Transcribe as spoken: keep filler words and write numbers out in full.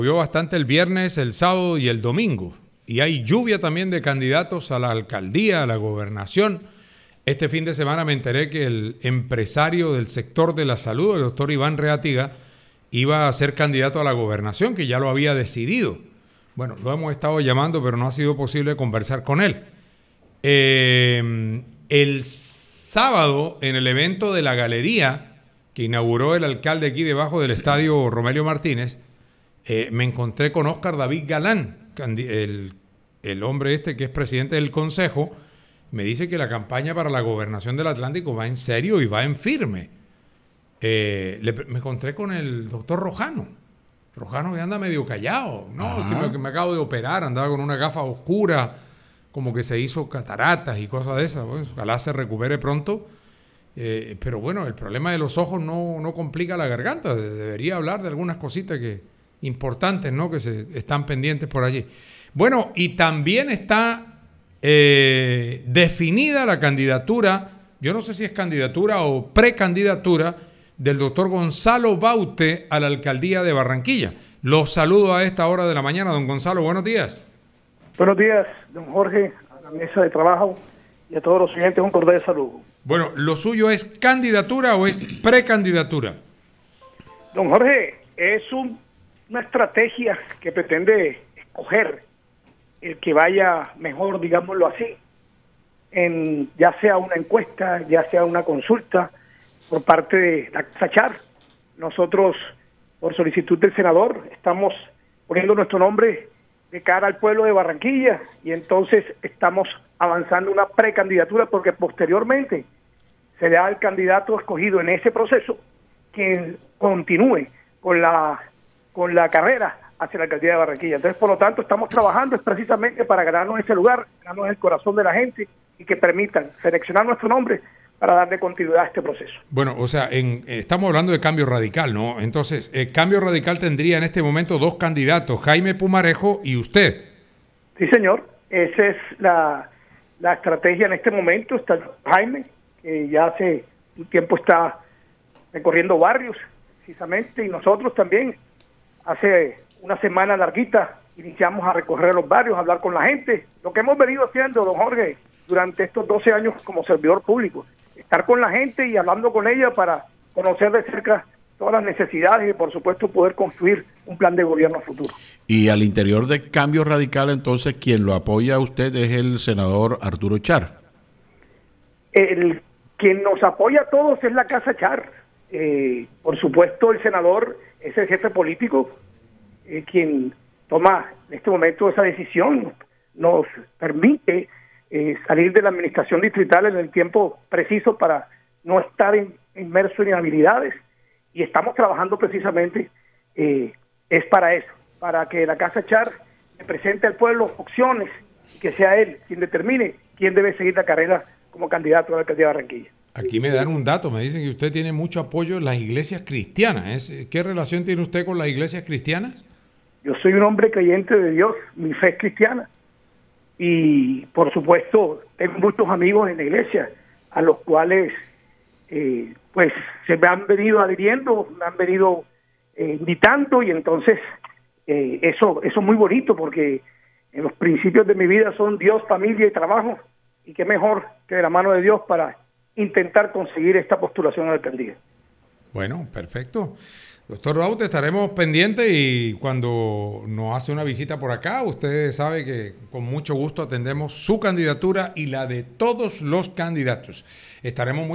Llovió bastante el viernes, el sábado y el domingo. Y hay lluvia también de candidatos a la alcaldía, a la gobernación. Este fin de semana me enteré que el empresario del sector de la salud, el doctor Iván Reatiga, iba a ser candidato a la gobernación, que ya lo había decidido. Bueno, lo hemos estado llamando, pero no ha sido posible conversar con él. Eh, el sábado, en el evento de la galería que inauguró el alcalde aquí debajo del estadio Romelio Martínez, eh, me encontré con Óscar David Galán, el, el hombre este que es presidente del consejo. Me dice que la campaña para la gobernación del Atlántico va en serio y va en firme. Eh, le, me encontré con el doctor Rojano. Rojano que anda medio callado. No, que me, que me acabo de operar, andaba con una gafa oscura, como que se hizo cataratas y cosas de esas. Bueno, ojalá se recupere pronto. Eh, pero bueno, el problema de los ojos no, no complica la garganta. Debería hablar de algunas cositas que, importantes, ¿no?, que se están pendientes por allí. Bueno, y también está eh, definida la candidatura, yo no sé si es candidatura o precandidatura, del doctor Gonzalo Baute a la alcaldía de Barranquilla. Los saludo a esta hora de la mañana, don Gonzalo, buenos días. Buenos días, don Jorge, a la mesa de trabajo y a todos los oyentes un cordial saludo. Bueno, ¿lo suyo es candidatura o es precandidatura? Don Jorge, es un, una estrategia que pretende escoger el que vaya mejor, digámoslo así, en ya sea una encuesta, ya sea una consulta por parte de la Casa Char. Nosotros, por solicitud del senador, estamos poniendo nuestro nombre de cara al pueblo de Barranquilla y entonces estamos avanzando una precandidatura porque posteriormente será el candidato escogido en ese proceso quien continúe con la con la carrera hacia la alcaldía de Barranquilla. Entonces, por lo tanto, estamos trabajando es precisamente para ganarnos ese lugar, ganarnos el corazón de la gente y que permitan seleccionar nuestro nombre para darle continuidad a este proceso. Bueno, o sea, en, eh, estamos hablando de Cambio Radical, ¿no? Entonces, eh, Cambio Radical tendría en este momento dos candidatos, Jaime Pumarejo y usted. Sí, señor. Esa es la, la estrategia en este momento. Está Jaime, que ya hace un tiempo está recorriendo barrios, precisamente, y nosotros también. Hace una semana larguita iniciamos a recorrer los barrios, a hablar con la gente. Lo que hemos venido haciendo, don Jorge, durante estos doce años como servidor público. Estar con la gente y hablando con ella para conocer de cerca todas las necesidades y, por supuesto, poder construir un plan de gobierno futuro. Y al interior de Cambio Radical, entonces, quien lo apoya a usted es el senador Arturo Char. El quien nos apoya a todos es la Casa Char. Eh, por supuesto, el senador es el jefe político, eh, quien toma en este momento esa decisión, nos permite eh, salir de la administración distrital en el tiempo preciso para no estar in, inmerso en inhabilidades, y estamos trabajando precisamente, eh, es para eso, para que la Casa Char le presente al pueblo opciones y que sea él quien determine quién debe seguir la carrera como candidato a la alcaldía de Barranquilla. Aquí me dan un dato, me dicen que usted tiene mucho apoyo en las iglesias cristianas. ¿Es? ¿Qué relación tiene usted con las iglesias cristianas? Yo soy un hombre creyente de Dios, mi fe es cristiana. Y por supuesto, tengo muchos amigos en la iglesia, a los cuales eh, pues se me han venido adhiriendo, me han venido eh, invitando, y entonces eh, eso, eso es muy bonito, porque en los principios de mi vida son Dios, familia y trabajo, y qué mejor que de la mano de Dios para intentar conseguir esta postulación a la alcaldía. Bueno, perfecto. Doctor Baute, estaremos pendientes y cuando nos hace una visita por acá, usted sabe que con mucho gusto atendemos su candidatura y la de todos los candidatos. Estaremos muy